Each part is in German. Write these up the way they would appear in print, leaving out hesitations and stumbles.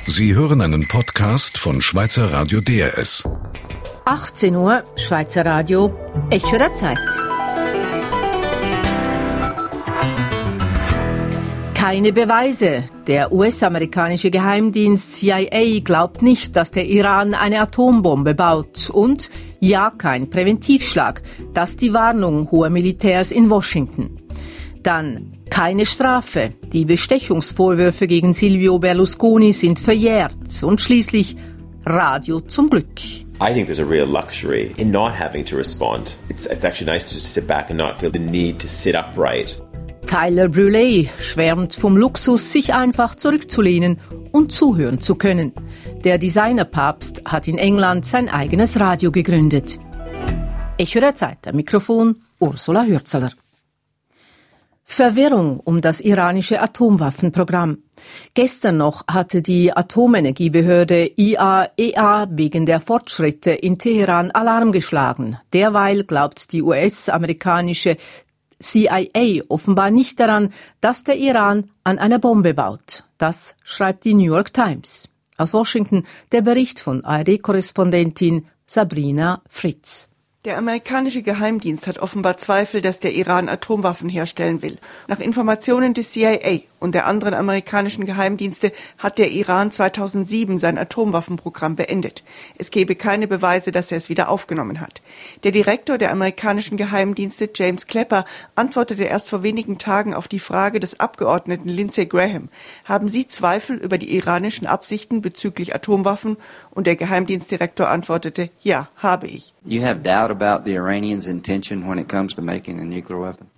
Sie hören einen Podcast von Schweizer Radio DRS. 18 Uhr, Schweizer Radio, Echo der Zeit. Keine Beweise. Der US-amerikanische Geheimdienst CIA glaubt nicht, dass der Iran eine Atombombe baut. Und ja, kein Präventivschlag. Das ist die Warnung hoher Militärs in Washington. Dann keine Strafe. Die Bestechungsvorwürfe gegen Silvio Berlusconi sind verjährt. Und schließlich Radio zum Glück. I think there's a real luxury in not having to respond. It's actually nice to just sit back and not feel the need to sit upright. Tyler Brûlé schwärmt vom Luxus, sich einfach zurückzulehnen und zuhören zu können. Der Designerpapst hat in England sein eigenes Radio gegründet. Echo der Zeit, am Mikrofon Ursula Hürzeler. Verwirrung um das iranische Atomwaffenprogramm. Gestern noch hatte die Atomenergiebehörde IAEA wegen der Fortschritte in Teheran Alarm geschlagen. Derweil glaubt die US-amerikanische CIA offenbar nicht daran, dass der Iran an einer Bombe baut. Das schreibt die New York Times. Aus Washington der Bericht von ARD-Korrespondentin Sabrina Fritz. Der amerikanische Geheimdienst hat offenbar Zweifel, dass der Iran Atomwaffen herstellen will. Nach Informationen des CIA und der anderen amerikanischen Geheimdienste hat der Iran 2007 sein Atomwaffenprogramm beendet. Es gebe keine Beweise, dass er es wieder aufgenommen hat. Der Direktor der amerikanischen Geheimdienste, James Clapper, antwortete erst vor wenigen Tagen auf die Frage des Abgeordneten Lindsey Graham. Haben Sie Zweifel über die iranischen Absichten bezüglich Atomwaffen? Und der Geheimdienstdirektor antwortete, ja, habe ich. You have doubt about the Iranians' intention when it comes to making a nuclear weapon?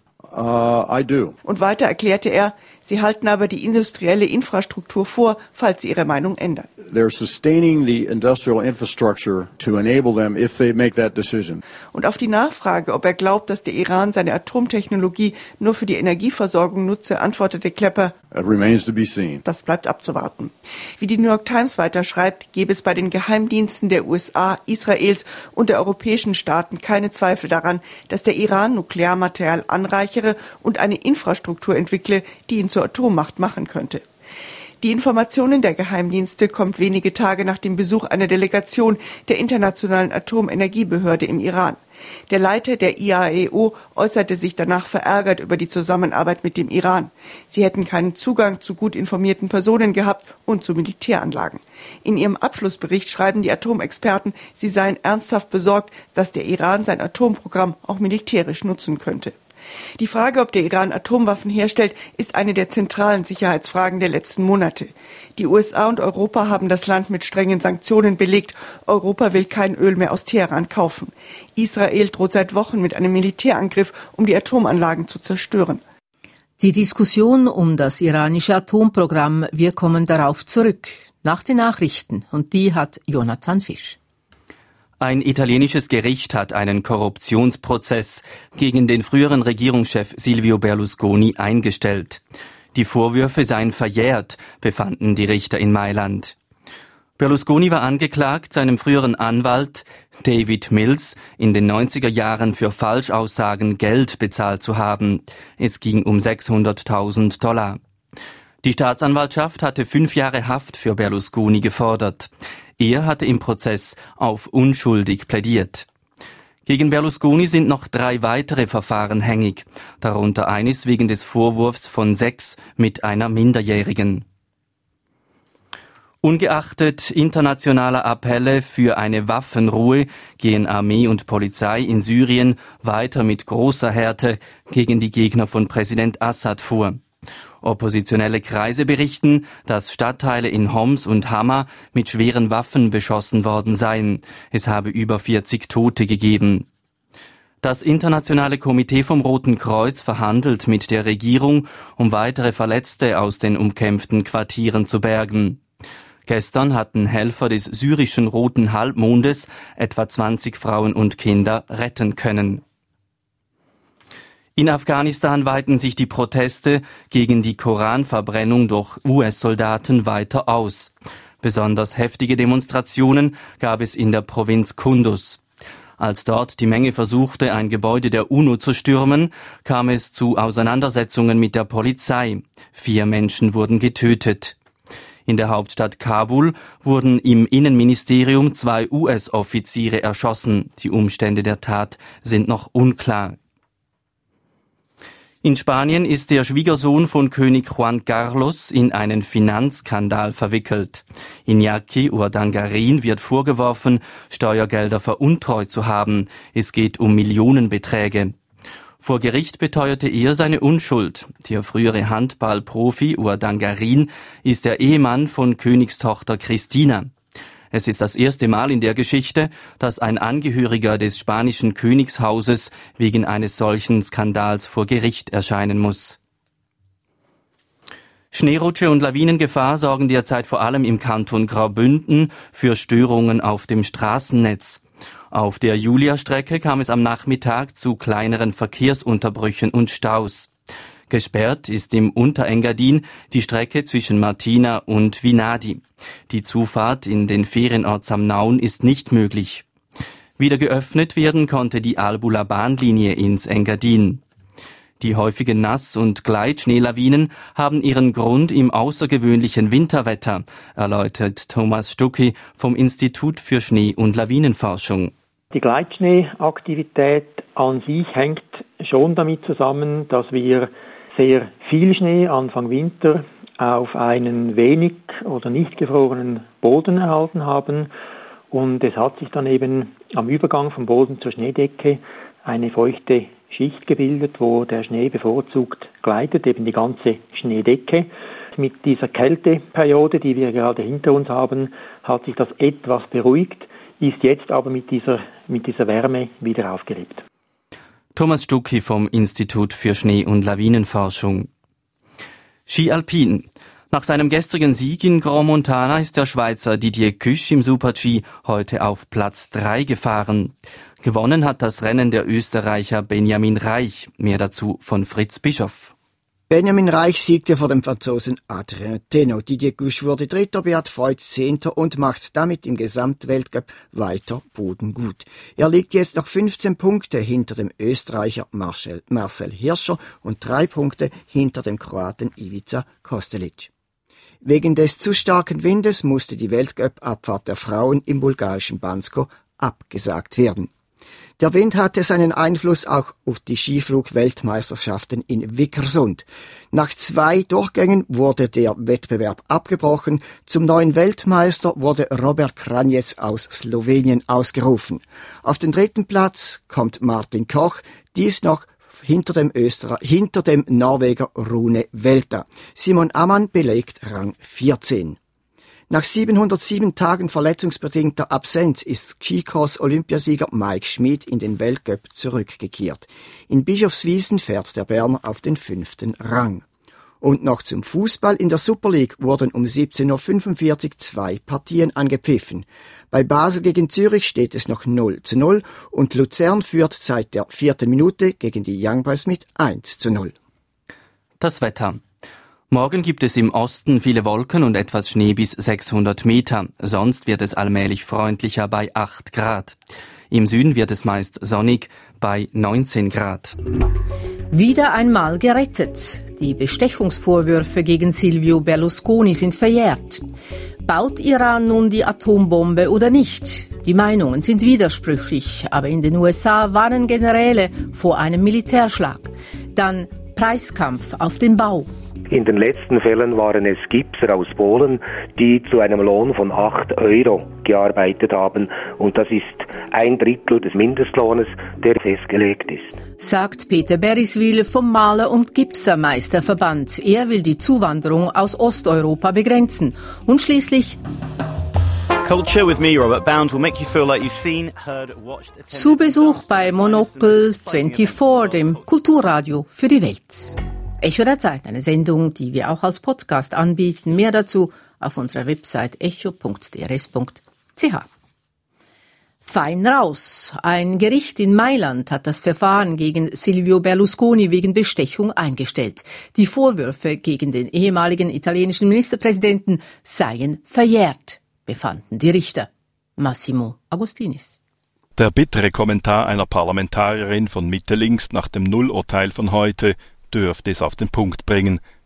I do. Und weiter erklärte er, sie halten aber die industrielle Infrastruktur vor, falls sie ihre Meinung ändern. They're sustaining the industrial infrastructure to enable them if they make that decision. Und auf die Nachfrage, ob er glaubt, dass der Iran seine Atomtechnologie nur für die Energieversorgung nutze, antwortete Clapper, It remains to be seen. das bleibt abzuwarten. Wie die New York Times weiter schreibt, gäbe es bei den Geheimdiensten der USA, Israels und der europäischen Staaten keine Zweifel daran, dass der Iran Nuklearmaterial anreichere und eine Infrastruktur entwickle, die ihn zur Atommacht machen könnte. Die Informationen der Geheimdienste kommt wenige Tage nach dem Besuch einer Delegation der Internationalen Atomenergiebehörde im Iran. Der Leiter der IAEO äußerte sich danach verärgert über die Zusammenarbeit mit dem Iran. Sie hätten keinen Zugang zu gut informierten Personen gehabt und zu Militäranlagen. In ihrem Abschlussbericht schreiben die Atomexperten, sie seien ernsthaft besorgt, dass der Iran sein Atomprogramm auch militärisch nutzen könnte. Die Frage, ob der Iran Atomwaffen herstellt, ist eine der zentralen Sicherheitsfragen der letzten Monate. Die USA und Europa haben das Land mit strengen Sanktionen belegt. Europa will kein Öl mehr aus Teheran kaufen. Israel droht seit Wochen mit einem Militärangriff, um die Atomanlagen zu zerstören. Die Diskussion um das iranische Atomprogramm, wir kommen darauf zurück. Nach den Nachrichten. Und die hat Jonathan Fisch. Ein italienisches Gericht hat einen Korruptionsprozess gegen den früheren Regierungschef Silvio Berlusconi eingestellt. Die Vorwürfe seien verjährt, befanden die Richter in Mailand. Berlusconi war angeklagt, seinem früheren Anwalt David Mills in den 90er Jahren für Falschaussagen Geld bezahlt zu haben. Es ging um $600.000. Die Staatsanwaltschaft hatte 5 Jahre Haft für Berlusconi gefordert. Er hatte im Prozess auf unschuldig plädiert. Gegen Berlusconi sind noch 3 weitere Verfahren hängig, darunter eines wegen des Vorwurfs von Sex mit einer Minderjährigen. Ungeachtet internationaler Appelle für eine Waffenruhe gehen Armee und Polizei in Syrien weiter mit großer Härte gegen die Gegner von Präsident Assad vor. Oppositionelle Kreise berichten, dass Stadtteile in Homs und Hama mit schweren Waffen beschossen worden seien. Es habe über 40 Tote gegeben. Das internationale Komitee vom Roten Kreuz verhandelt mit der Regierung, um weitere Verletzte aus den umkämpften Quartieren zu bergen. Gestern hatten Helfer des syrischen Roten Halbmondes etwa 20 Frauen und Kinder retten können. In Afghanistan weiten sich die Proteste gegen die Koranverbrennung durch US-Soldaten weiter aus. Besonders heftige Demonstrationen gab es in der Provinz Kunduz. Als dort die Menge versuchte, ein Gebäude der UNO zu stürmen, kam es zu Auseinandersetzungen mit der Polizei. 4 Menschen wurden getötet. In der Hauptstadt Kabul wurden im Innenministerium 2 US-Offiziere erschossen. Die Umstände der Tat sind noch unklar. In Spanien ist der Schwiegersohn von König Juan Carlos in einen Finanzskandal verwickelt. Iñaki Urdangarin wird vorgeworfen, Steuergelder veruntreut zu haben. Es geht um Millionenbeträge. Vor Gericht beteuerte er seine Unschuld. Der frühere Handballprofi Urdangarin ist der Ehemann von Königstochter Christina. Es ist das erste Mal in der Geschichte, dass ein Angehöriger des spanischen Königshauses wegen eines solchen Skandals vor Gericht erscheinen muss. Schneerutsche und Lawinengefahr sorgen derzeit vor allem im Kanton Graubünden für Störungen auf dem Straßennetz. Auf der Julia-Strecke kam es am Nachmittag zu kleineren Verkehrsunterbrüchen und Staus. Gesperrt ist im Unterengadin die Strecke zwischen Martina und Vinadi. Die Zufahrt in den Ferienort Samnaun ist nicht möglich. Wieder geöffnet werden konnte die Albula-Bahnlinie ins Engadin. Die häufigen Nass- und Gleitschneelawinen haben ihren Grund im außergewöhnlichen Winterwetter, erläutert Thomas Stucki vom Institut für Schnee- und Lawinenforschung. Die Gleitschneeaktivität an sich hängt schon damit zusammen, dass wir sehr viel Schnee Anfang Winter auf einen wenig oder nicht gefrorenen Boden erhalten haben. Und es hat sich dann eben am Übergang vom Boden zur Schneedecke eine feuchte Schicht gebildet, wo der Schnee bevorzugt gleitet, eben die ganze Schneedecke. Mit dieser Kälteperiode, die wir gerade hinter uns haben, hat sich das etwas beruhigt, ist jetzt aber mit dieser Wärme wieder aufgelebt. Thomas Stucki vom Institut für Schnee- und Lawinenforschung. Ski Alpin. Nach seinem gestrigen Sieg in Grand Montana ist der Schweizer Didier Küsch im Super-G heute auf Platz 3 gefahren. Gewonnen hat das Rennen der Österreicher Benjamin Raich. Mehr dazu von Fritz Bischoff. Benjamin Raich siegte vor dem Franzosen Adrien Thénault. Didier Küsch wurde Dritter, Beat Feut Zehnter und macht damit im Gesamtweltcup weiter Boden gut. Er liegt jetzt noch 15 Punkte hinter dem Österreicher Marcel Hirscher und 3 Punkte hinter dem Kroaten Ivica Kostelic. Wegen des zu starken Windes musste die Weltcup-Abfahrt der Frauen im bulgarischen Bansko abgesagt werden. Der Wind hatte seinen Einfluss auch auf die Skiflug-Weltmeisterschaften in Vikersund. Nach 2 Durchgängen wurde der Wettbewerb abgebrochen. Zum neuen Weltmeister wurde Robert Kranjec aus Slowenien ausgerufen. Auf den 3. Platz kommt Martin Koch, dies noch hinter dem Norweger Rune Velta. Simon Ammann belegt Rang 14. Nach 707 Tagen verletzungsbedingter Absenz ist Skicross-Olympiasieger Mike Schmid in den Weltcup zurückgekehrt. In Bischofswiesen fährt der Berner auf den 5. Rang. Und noch zum Fußball. In der Super League wurden um 17.45 Uhr 2 Partien angepfiffen. Bei Basel gegen Zürich steht es noch 0:0 und Luzern führt seit der 4. Minute gegen die Young Boys mit 1:0. Das Wetter. Morgen gibt es im Osten viele Wolken und etwas Schnee bis 600 Meter. Sonst wird es allmählich freundlicher bei 8 Grad. Im Süden wird es meist sonnig bei 19 Grad. Wieder einmal gerettet. Die Bestechungsvorwürfe gegen Silvio Berlusconi sind verjährt. Baut Iran nun die Atombombe oder nicht? Die Meinungen sind widersprüchlich, aber in den USA warnen Generäle vor einem Militärschlag. Dann Preiskampf auf den Bau. In den letzten Fällen waren es Gipser aus Polen, die zu einem Lohn von 8 € gearbeitet haben. Und das ist 1/3 des Mindestlohnes, der festgelegt ist. Sagt Peter Beriswil vom Maler- und Gipsermeisterverband. Er will die Zuwanderung aus Osteuropa begrenzen. Und schließlich Culture with me, Robert Bound, will make you feel like you've seen, heard, watched, attended. zu Besuch bei Monocle 24, dem Kulturradio für die Welt. Echo der Zeit, eine Sendung, die wir auch als Podcast anbieten. Mehr dazu auf unserer Website echo.drs.ch. Fein raus. Ein Gericht in Mailand hat das Verfahren gegen Silvio Berlusconi wegen Bestechung eingestellt. Die Vorwürfe gegen den ehemaligen italienischen Ministerpräsidenten seien verjährt, befanden die Richter. Massimo Agostinis. Der bittere Kommentar einer Parlamentarierin von Mitte-Links nach dem Nullurteil von heute dürfte es auf den Punkt bringen.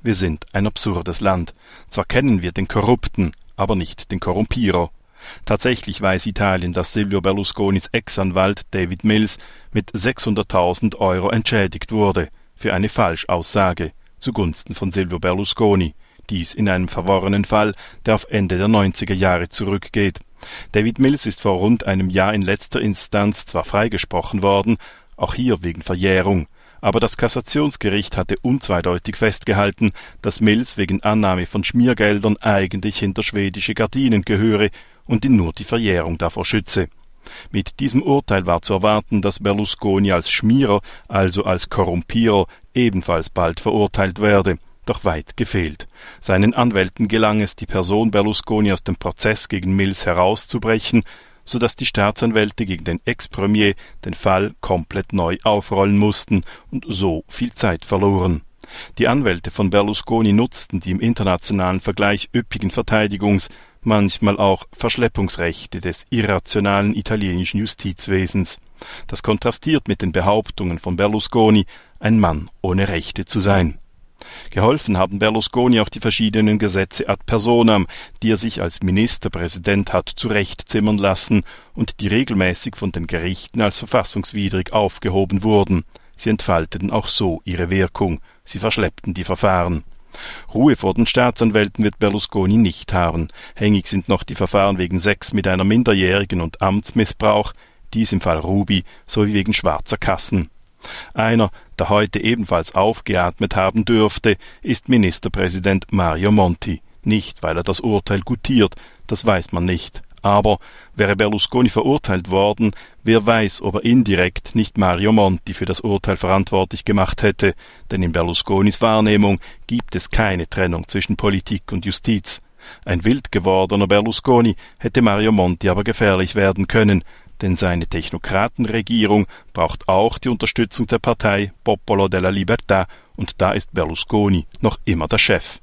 Wir sind ein absurdes Land. Zwar kennen wir den Korrupten, aber nicht den Korrumpierer. Tatsächlich weiß Italien, dass Silvio Berlusconis Ex-Anwalt David Mills mit 600.000 € entschädigt wurde für eine Falschaussage zugunsten von Silvio Berlusconi. Dies in einem verworrenen Fall, der auf Ende der 90er Jahre zurückgeht. David Mills ist vor rund einem Jahr in letzter Instanz zwar freigesprochen worden, auch hier wegen Verjährung, aber das Kassationsgericht hatte unzweideutig festgehalten, dass Mills wegen Annahme von Schmiergeldern eigentlich hinter schwedische Gardinen gehöre und ihn nur die Verjährung davor schütze. Mit diesem Urteil war zu erwarten, dass Berlusconi als Schmierer, also als Korrumpierer, ebenfalls bald verurteilt werde. Doch weit gefehlt. Seinen Anwälten gelang es, die Person Berlusconi aus dem Prozess gegen Mills herauszubrechen, sodass die Staatsanwälte gegen den Ex-Premier den Fall komplett neu aufrollen mussten und so viel Zeit verloren. Die Anwälte von Berlusconi nutzten die im internationalen Vergleich üppigen Verteidigungs-, manchmal auch Verschleppungsrechte des irrationalen italienischen Justizwesens. Das kontrastiert mit den Behauptungen von Berlusconi, ein Mann ohne Rechte zu sein. Geholfen haben Berlusconi auch die verschiedenen Gesetze ad personam, die er sich als Ministerpräsident hat zurechtzimmern lassen und die regelmäßig von den Gerichten als verfassungswidrig aufgehoben wurden. Sie entfalteten auch so ihre Wirkung. Sie verschleppten die Verfahren. Ruhe vor den Staatsanwälten wird Berlusconi nicht haben. Hängig sind noch die Verfahren wegen Sex mit einer Minderjährigen und Amtsmissbrauch, dies im Fall Ruby, sowie wegen schwarzer Kassen. Einer, der heute ebenfalls aufgeatmet haben dürfte, ist Ministerpräsident Mario Monti. Nicht, weil er das Urteil gutiert, das weiß man nicht. Aber wäre Berlusconi verurteilt worden, wer weiß, ob er indirekt nicht Mario Monti für das Urteil verantwortlich gemacht hätte, denn in Berlusconis Wahrnehmung gibt es keine Trennung zwischen Politik und Justiz. Ein wild gewordener Berlusconi hätte Mario Monti aber gefährlich werden können, denn seine Technokratenregierung braucht auch die Unterstützung der Partei Popolo della Libertà und da ist Berlusconi noch immer der Chef.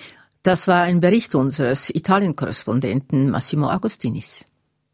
Das war ein Bericht unseres Italien-Korrespondenten Massimo Agostinis.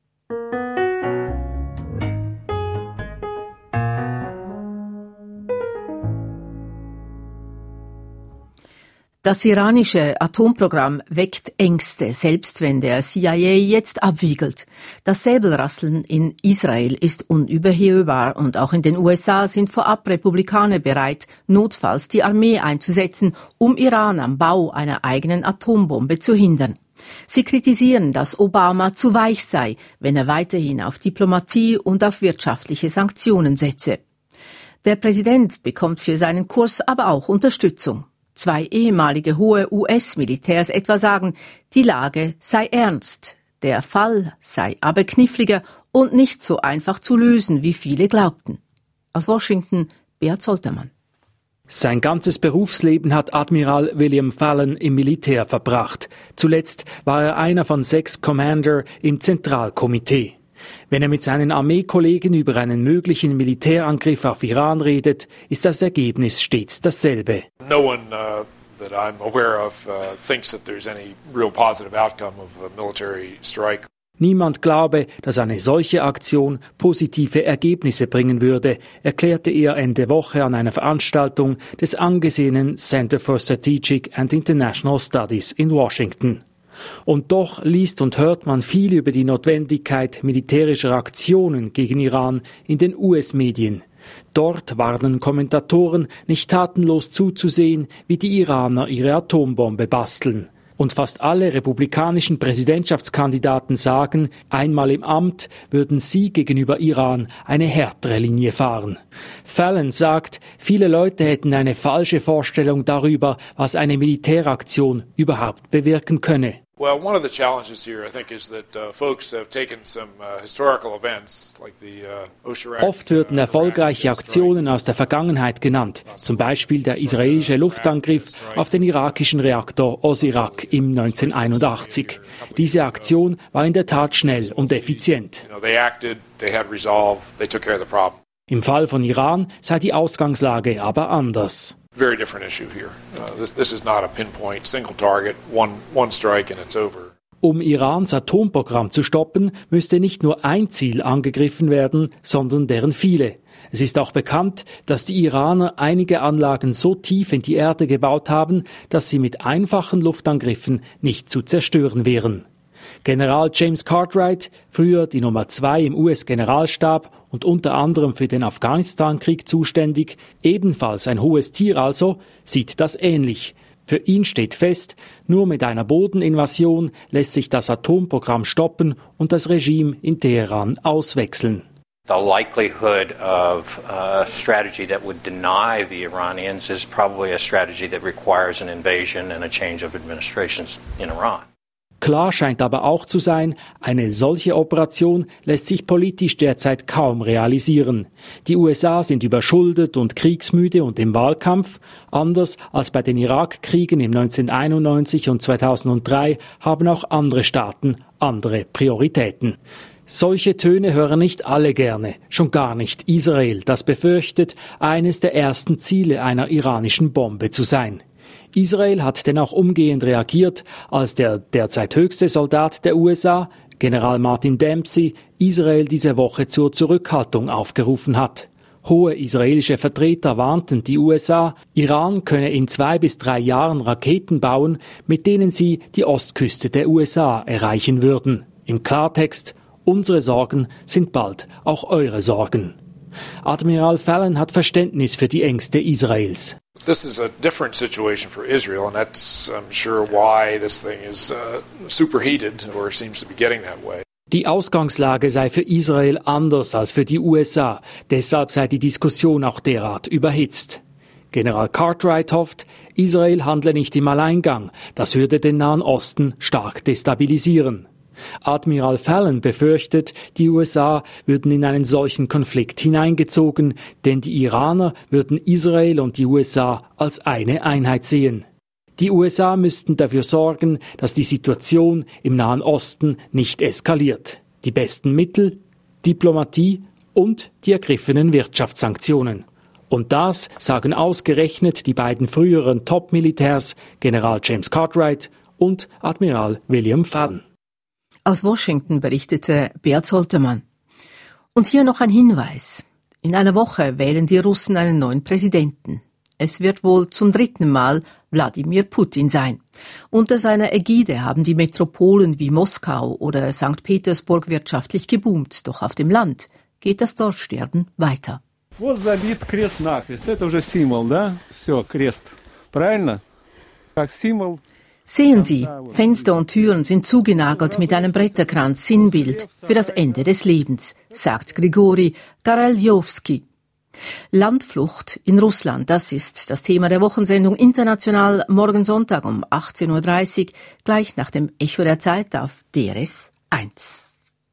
Das iranische Atomprogramm weckt Ängste, selbst wenn der CIA jetzt abwiegelt. Das Säbelrasseln in Israel ist unüberhörbar und auch in den USA sind vorab Republikaner bereit, notfalls die Armee einzusetzen, um Iran am Bau einer eigenen Atombombe zu hindern. Sie kritisieren, dass Obama zu weich sei, wenn er weiterhin auf Diplomatie und auf wirtschaftliche Sanktionen setze. Der Präsident bekommt für seinen Kurs aber auch Unterstützung. 2 ehemalige hohe US-Militärs etwa sagen, die Lage sei ernst, der Fall sei aber kniffliger und nicht so einfach zu lösen, wie viele glaubten. Aus Washington, Beat Soltermann. Sein ganzes Berufsleben hat Admiral William Fallon im Militär verbracht. Zuletzt war er einer von 6 Commander im Zentralkomitee. Wenn er mit seinen Armeekollegen über einen möglichen Militärangriff auf Iran redet, ist das Ergebnis stets dasselbe. No one that I'm aware of thinks that there's any real positive outcome of a military strike. Niemand glaube, dass eine solche Aktion positive Ergebnisse bringen würde, erklärte er Ende Woche an einer Veranstaltung des angesehenen Center for Strategic and International Studies in Washington. Und doch liest und hört man viel über die Notwendigkeit militärischer Aktionen gegen Iran in den US-Medien. Dort warnen Kommentatoren, nicht tatenlos zuzusehen, wie die Iraner ihre Atombombe basteln. Und fast alle republikanischen Präsidentschaftskandidaten sagen, einmal im Amt würden sie gegenüber Iran eine härtere Linie fahren. Fallon sagt, viele Leute hätten eine falsche Vorstellung darüber, was eine Militäraktion überhaupt bewirken könne. Well, one of the challenges here, I think, is that folks have taken some historical events like the Oshirak. Oft würden erfolgreiche Aktionen aus der Vergangenheit genannt, zum Beispiel der israelische Luftangriff auf den irakischen Reaktor Osirak im 1981. Diese Aktion war in der Tat schnell und effizient. Im Fall von Iran sei die Ausgangslage aber anders. Very different issue here. This is not a pinpoint single target, one strike and it's over. Um Irans Atomprogramm zu stoppen, müsste nicht nur ein Ziel angegriffen werden, sondern deren viele. Es ist auch bekannt, dass die Iraner einige Anlagen so tief in die Erde gebaut haben, dass sie mit einfachen Luftangriffen nicht zu zerstören wären. General James Cartwright, früher die Nummer 2 im US-Generalstab und unter anderem für den Afghanistan-Krieg zuständig, ebenfalls ein hohes Tier also, sieht das ähnlich. Für ihn steht fest, nur mit einer Bodeninvasion lässt sich das Atomprogramm stoppen und das Regime in Teheran auswechseln. The likelihood of a strategy that would deny the Iranians is probably a strategy that requires an invasion and a change of administrations in Iran. Klar scheint aber auch zu sein, eine solche Operation lässt sich politisch derzeit kaum realisieren. Die USA sind überschuldet und kriegsmüde und im Wahlkampf. Anders als bei den Irakkriegen im 1991 und 2003 haben auch andere Staaten andere Prioritäten. Solche Töne hören nicht alle gerne, schon gar nicht Israel, das befürchtet, eines der ersten Ziele einer iranischen Bombe zu sein. Israel hat denn auch umgehend reagiert, als der derzeit höchste Soldat der USA, General Martin Dempsey, Israel diese Woche zur Zurückhaltung aufgerufen hat. Hohe israelische Vertreter warnten die USA, Iran könne in 2 bis 3 Jahren Raketen bauen, mit denen sie die Ostküste der USA erreichen würden. Im Klartext: Unsere Sorgen sind bald auch eure Sorgen. Admiral Fallon hat Verständnis für die Ängste Israels. This is a different situation for Israel, and that's, I'm sure, why this thing is superheated, or seems to be getting that way. Die Ausgangslage sei für Israel anders als für die USA, deshalb sei die Diskussion auch derart überhitzt. General Cartwright hofft, Israel handle nicht im Alleingang, das würde den Nahen Osten stark destabilisieren. Admiral Fallon befürchtet, die USA würden in einen solchen Konflikt hineingezogen, denn die Iraner würden Israel und die USA als eine Einheit sehen. Die USA müssten dafür sorgen, dass die Situation im Nahen Osten nicht eskaliert. Die besten Mittel: Diplomatie und die ergriffenen Wirtschaftssanktionen. Und das sagen ausgerechnet die beiden früheren Top-Militärs, General James Cartwright und Admiral William Fallon. Aus Washington berichtete Beat Soltermann. Und hier noch ein Hinweis. In einer Woche wählen die Russen einen neuen Präsidenten. Es wird wohl zum 3. Mal Wladimir Putin sein. Unter seiner Ägide haben die Metropolen wie Moskau oder St. Petersburg wirtschaftlich geboomt. Doch auf dem Land geht das Dorfsterben weiter. Вот забит крест-накрест. Это уже символ, да? Все, крест. Правильно? Как символ. Sehen Sie, Fenster und Türen sind zugenagelt mit einem Bretterkranz, Sinnbild für das Ende des Lebens, sagt Grigori Garaljowski. Landflucht in Russland, das ist das Thema der Wochensendung International morgen Sonntag um 18.30 Uhr, gleich nach dem Echo der Zeit auf DRS 1.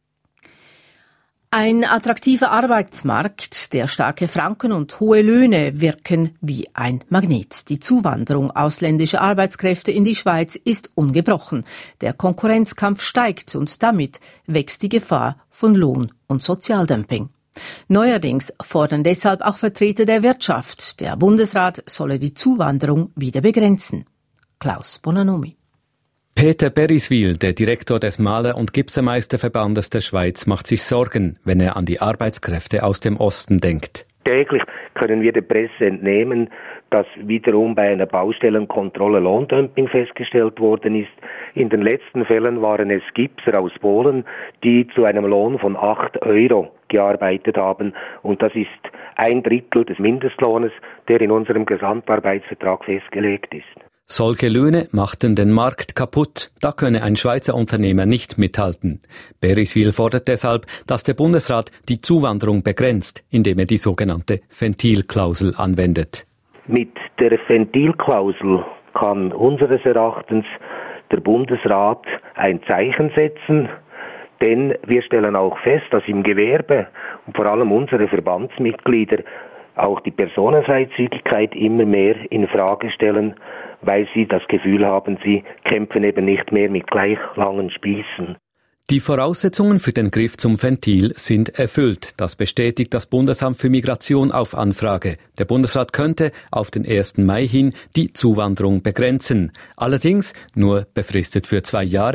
Ein attraktiver Arbeitsmarkt, der starke Franken und hohe Löhne wirken wie ein Magnet. Die Zuwanderung ausländischer Arbeitskräfte in die Schweiz ist ungebrochen. Der Konkurrenzkampf steigt und damit wächst die Gefahr von Lohn- und Sozialdumping. Neuerdings fordern deshalb auch Vertreter der Wirtschaft, der Bundesrat solle die Zuwanderung wieder begrenzen. Klaus Bonanomi. Peter Beriswil, der Direktor des Maler- und Gipsemeisterverbandes der Schweiz, macht sich Sorgen, wenn er an die Arbeitskräfte aus dem Osten denkt. Täglich können wir der Presse entnehmen, dass wiederum bei einer Baustellenkontrolle Lohndumping festgestellt worden ist. In den letzten Fällen waren es Gipser aus Polen, die zu einem Lohn von 8 € gearbeitet haben. Und das ist 1/3 des Mindestlohnes, der in unserem Gesamtarbeitsvertrag festgelegt ist. Solche Löhne machten den Markt kaputt. Da könne ein Schweizer Unternehmer nicht mithalten. Beriswil fordert deshalb, dass der Bundesrat die Zuwanderung begrenzt, indem er die sogenannte Ventilklausel anwendet. Mit der Ventilklausel kann unseres Erachtens der Bundesrat ein Zeichen setzen, denn wir stellen auch fest, dass im Gewerbe und vor allem unsere Verbandsmitglieder auch die Personenfreizügigkeit immer mehr in Frage stellen, weil sie das Gefühl haben, sie kämpfen eben nicht mehr mit gleich langen Spießen. Die Voraussetzungen für den Griff zum Ventil sind erfüllt. Das bestätigt das Bundesamt für Migration auf Anfrage. Der Bundesrat könnte auf den 1. Mai hin die Zuwanderung begrenzen. Allerdings nur befristet für 2 Jahre,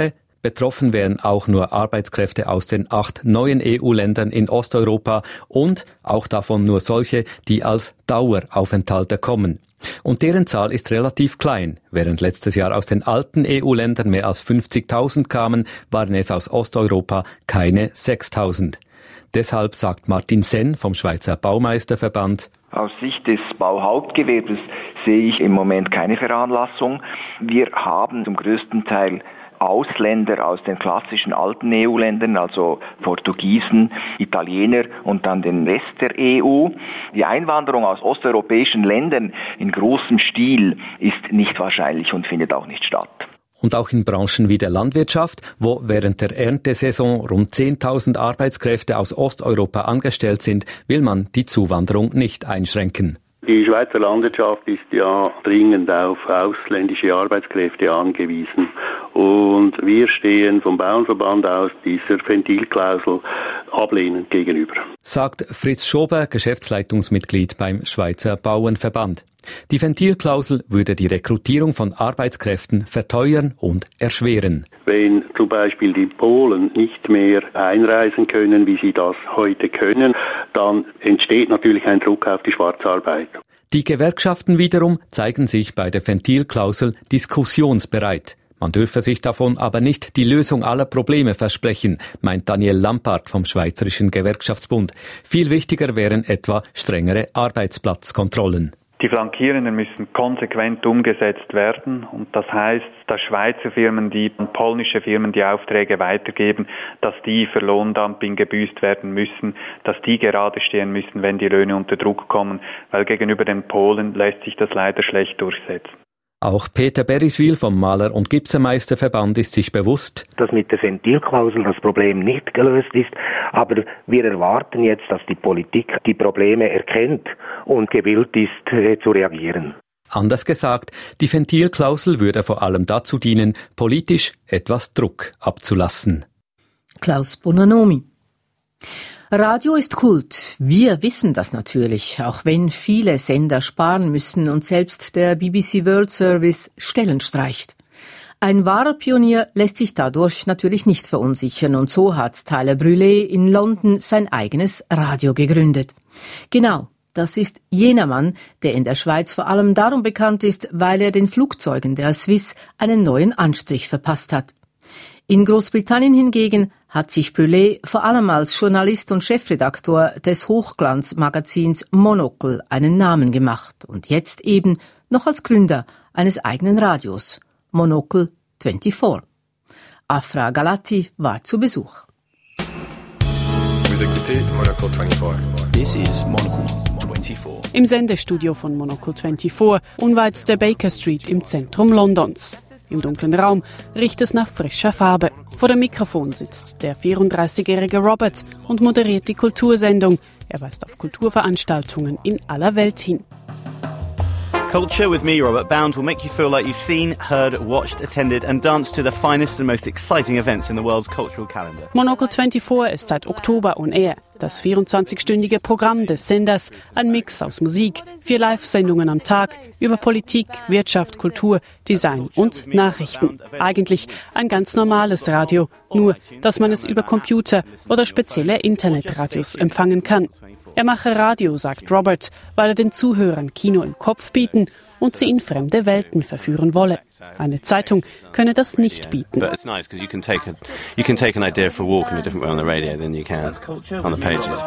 Betroffen wären auch nur Arbeitskräfte aus den 8 neuen EU-Ländern in Osteuropa und auch davon nur solche, die als Daueraufenthalter kommen. Und deren Zahl ist relativ klein. Während letztes Jahr aus den alten EU-Ländern mehr als 50.000 kamen, waren es aus Osteuropa keine 6.000. Deshalb sagt Martin Senn vom Schweizer Baumeisterverband: Aus Sicht des Bauhauptgewerbes sehe ich im Moment keine Veranlassung. Wir haben zum größten Teil Ausländer aus den klassischen alten EU-Ländern, also Portugiesen, Italiener und dann den Rest der EU. Die Einwanderung aus osteuropäischen Ländern in großem Stil ist nicht wahrscheinlich und findet auch nicht statt. Und auch in Branchen wie der Landwirtschaft, wo während der Erntesaison rund 10.000 Arbeitskräfte aus Osteuropa angestellt sind, will man die Zuwanderung nicht einschränken. Die Schweizer Landwirtschaft ist ja dringend auf ausländische Arbeitskräfte angewiesen. Und wir stehen vom Bauernverband aus dieser Ventilklausel ablehnend gegenüber. Sagt Fritz Schober, Geschäftsleitungsmitglied beim Schweizer Bauernverband. Die Ventilklausel würde die Rekrutierung von Arbeitskräften verteuern und erschweren. Wenn zum Beispiel die Polen nicht mehr einreisen können, wie sie das heute können, dann entsteht natürlich ein Druck auf die Schwarzarbeit. Die Gewerkschaften wiederum zeigen sich bei der Ventilklausel diskussionsbereit. Man dürfe sich davon aber nicht die Lösung aller Probleme versprechen, meint Daniel Lampard vom Schweizerischen Gewerkschaftsbund. Viel wichtiger wären etwa strengere Arbeitsplatzkontrollen. Die Flankierenden müssen konsequent umgesetzt werden und das heißt, dass Schweizer Firmen, die an polnische Firmen die Aufträge weitergeben, dass die für Lohndumping gebüßt werden müssen, dass die gerade stehen müssen, wenn die Löhne unter Druck kommen, weil gegenüber den Polen lässt sich das leider schlecht durchsetzen. Auch Peter Beriswil vom Maler- und Gipsermeisterverband ist sich bewusst, dass mit der Ventilklausel das Problem nicht gelöst ist, aber wir erwarten jetzt, dass die Politik die Probleme erkennt und gewillt ist, zu reagieren. Anders gesagt, die Ventilklausel würde vor allem dazu dienen, politisch etwas Druck abzulassen. Klaus Bonanomi. Radio ist Kult. Wir wissen das natürlich, auch wenn viele Sender sparen müssen und selbst der BBC World Service Stellen streicht. Ein wahrer Pionier lässt sich dadurch natürlich nicht verunsichern und so hat Tyler Brûlé in London sein eigenes Radio gegründet. Genau, das ist jener Mann, der in der Schweiz vor allem darum bekannt ist, weil er den Flugzeugen der Swiss einen neuen Anstrich verpasst hat. In Großbritannien hingegen hat sich Brûlé vor allem als Journalist und Chefredaktor des Hochglanzmagazins Monocle einen Namen gemacht und jetzt eben noch als Gründer eines eigenen Radios, Monocle 24. Afra Galati war zu Besuch. Vous écoutez Monocle 24. This is Monocle 24. Im Sendestudio von Monocle 24, unweit der Baker Street im Zentrum Londons. Im dunklen Raum riecht es nach frischer Farbe. Vor dem Mikrofon sitzt der 34-jährige Robert und moderiert die Kultursendung. Er weist auf Kulturveranstaltungen in aller Welt hin. Culture with me, Robert Bound, will make you feel like you've seen, heard, watched, attended and danced to the finest and most exciting events in the world's cultural calendar. Monocle 24 ist seit Oktober on air. Das 24-stündige Programm des Senders, ein Mix aus Musik, 4 Live-Sendungen am Tag über Politik, Wirtschaft, Kultur, Design und Nachrichten. Eigentlich ein ganz normales Radio, nur dass man es über Computer oder spezielle Internetradios empfangen kann. Er mache Radio, sagt Robert, weil er den Zuhörern Kino im Kopf bieten und sie in fremde Welten verführen wolle. Eine Zeitung könne das nicht bieten. But it's nice because you can take an idea for a walk in a different way on the radio than you can on the pages.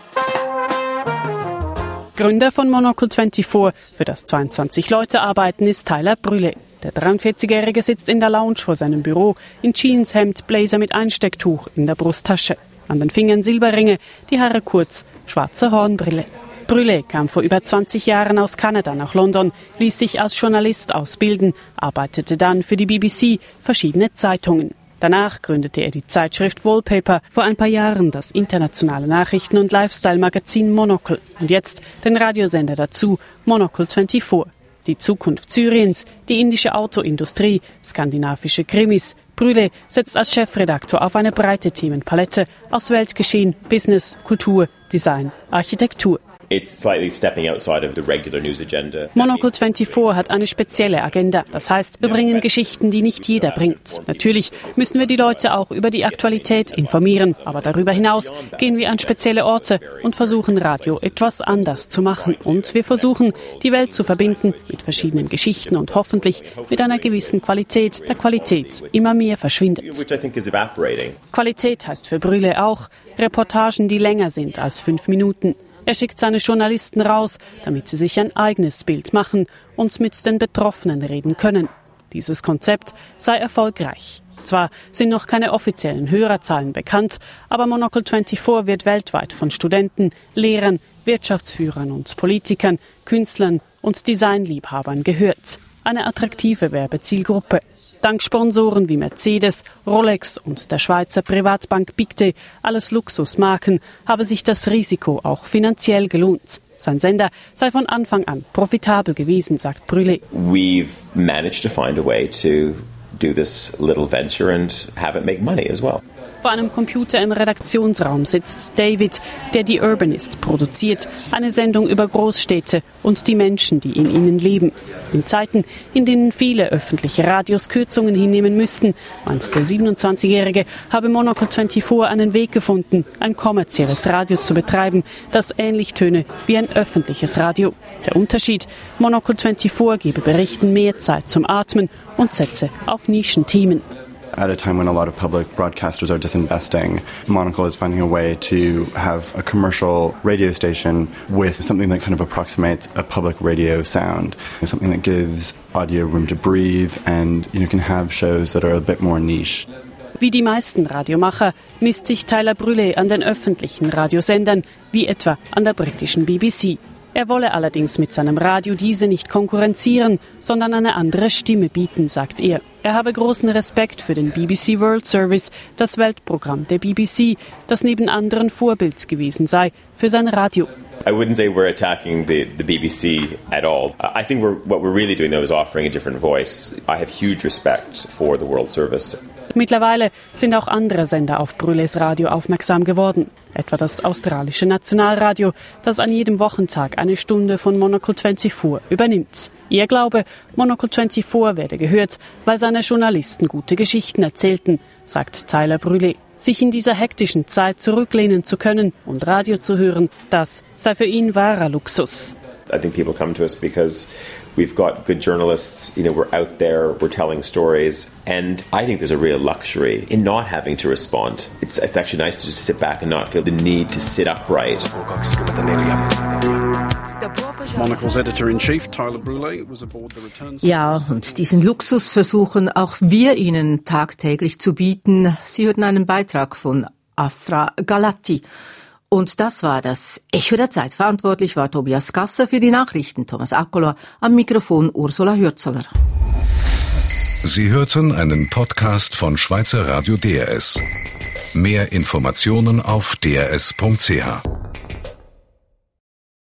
Gründer von Monocle 24, für das 22 Leute arbeiten, ist Tyler Brûlé. Der 43-Jährige sitzt in der Lounge vor seinem Büro, in Jeanshemd, Blazer mit Einstecktuch in der Brusttasche. An den Fingern Silberringe, die Haare kurz, schwarze Hornbrille. Brûlé kam vor über 20 Jahren aus Kanada nach London, ließ sich als Journalist ausbilden, arbeitete dann für die BBC, verschiedene Zeitungen. Danach gründete er die Zeitschrift Wallpaper, vor ein paar Jahren das internationale Nachrichten- und Lifestyle-Magazin Monocle und jetzt den Radiosender dazu, Monocle 24. Die Zukunft Syriens, die indische Autoindustrie, skandinavische Krimis. Brûlé setzt als Chefredaktor auf eine breite Themenpalette aus Weltgeschehen, Business, Kultur, Design, Architektur. It's slightly stepping outside of the regular news agenda. Monocle 24 hat eine spezielle Agenda. Das heißt, wir bringen Geschichten, die nicht jeder bringt. Natürlich müssen wir die Leute auch über die Aktualität informieren. Aber darüber hinaus gehen wir an spezielle Orte und versuchen, Radio etwas anders zu machen. Und wir versuchen, die Welt zu verbinden mit verschiedenen Geschichten und hoffentlich mit einer gewissen Qualität, der Qualität immer mehr verschwindet. Qualität heißt für Brühle auch Reportagen, die länger sind als 5 Minuten. Er schickt seine Journalisten raus, damit sie sich ein eigenes Bild machen und mit den Betroffenen reden können. Dieses Konzept sei erfolgreich. Zwar sind noch keine offiziellen Hörerzahlen bekannt, aber Monocle 24 wird weltweit von Studenten, Lehrern, Wirtschaftsführern und Politikern, Künstlern und Designliebhabern gehört. Eine attraktive Werbezielgruppe. Dank Sponsoren wie Mercedes, Rolex und der Schweizer Privatbank Pictet, alles Luxusmarken, habe sich das Risiko auch finanziell gelohnt. Sein Sender sei von Anfang an profitabel gewesen, sagt Brûlé. We've managed to find a way to do this little venture and have it make money as well. Vor einem Computer im Redaktionsraum sitzt David, der die Urbanist produziert, eine Sendung über Großstädte und die Menschen, die in ihnen leben. In Zeiten, in denen viele öffentliche Radios Kürzungen hinnehmen müssten, meint der 27-Jährige, habe Monocle 24 einen Weg gefunden, ein kommerzielles Radio zu betreiben, das ähnlich töne wie ein öffentliches Radio. Der Unterschied: Monocle 24 gebe Berichten mehr Zeit zum Atmen und setze auf Nischenthemen. At a time when a lot of public broadcasters are disinvesting, Monocle is finding a way to have a commercial radio station with something that kind of approximates a public radio sound, something that gives audio room to breathe and can have shows that are a bit more niche. Wie die meisten Radiomacher misst sich Tyler Brûlé an den öffentlichen Radiosendern, wie etwa an der britischen BBC. Er wolle allerdings mit seinem Radio diese nicht konkurrenzieren, sondern eine andere Stimme bieten, sagt er. Er habe großen Respekt für den BBC World Service, das Weltprogramm der BBC, das neben anderen Vorbild gewesen sei für sein Radio. I wouldn't say we're attacking the BBC at all. I think what we're really doing though is offering a different voice. I have huge respect for the World Service. Mittlerweile sind auch andere Sender auf Brûlés Radio aufmerksam geworden. Etwa das australische Nationalradio, das an jedem Wochentag eine Stunde von Monocle 24 übernimmt. Er glaube, Monocle 24 werde gehört, weil seine Journalisten gute Geschichten erzählten, sagt Tyler Brûlé. Sich in dieser hektischen Zeit zurücklehnen zu können und Radio zu hören, das sei für ihn wahrer Luxus. I think people come to us because we've got good journalists, we're out there, we're telling stories, and I think there's a real luxury in not having to respond. It's actually nice to just sit back and not feel the need to sit upright. Monocle's editor-in-chief, Tyler Brûlé, was aboard the return. Ja, und diesen Luxus versuchen auch wir Ihnen tagtäglich zu bieten. Sie hörten einen Beitrag von Afra Galati. Und das war das Echo der Zeit. Verantwortlich war Tobias Gasser, für die Nachrichten Thomas Accola, am Mikrofon Ursula Hürzeler. Sie hörten einen Podcast von Schweizer Radio DRS. Mehr Informationen auf drs.ch.